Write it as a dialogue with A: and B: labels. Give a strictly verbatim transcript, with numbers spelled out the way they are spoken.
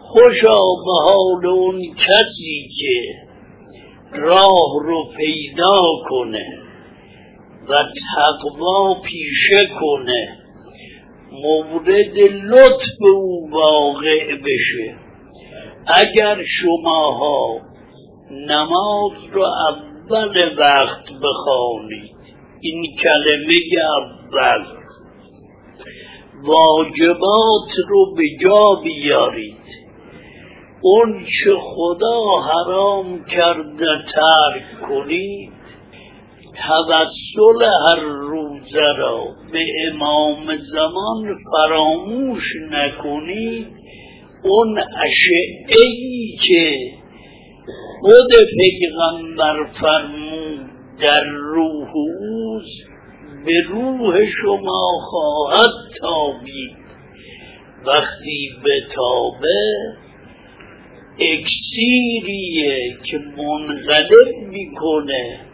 A: خوشا به حال اون کسی که راه رو پیدا کنه و تقوا پیشه کنه، مورد لطف او واقع بشه. اگر شماها نماز رو اول وقت بخوانید، این کلمه اول، واجبات رو به جا بیارید، اون چه خدا حرام کرده ترک کنید، توسل هر روزه را به امام زمان فراموش نکنید، اون اشعه‌ای که خود پیغمبر فرمود در روح اوست به روح شما خواهد تابید. وقتی به تابه اکسیریه که منقلب میکنه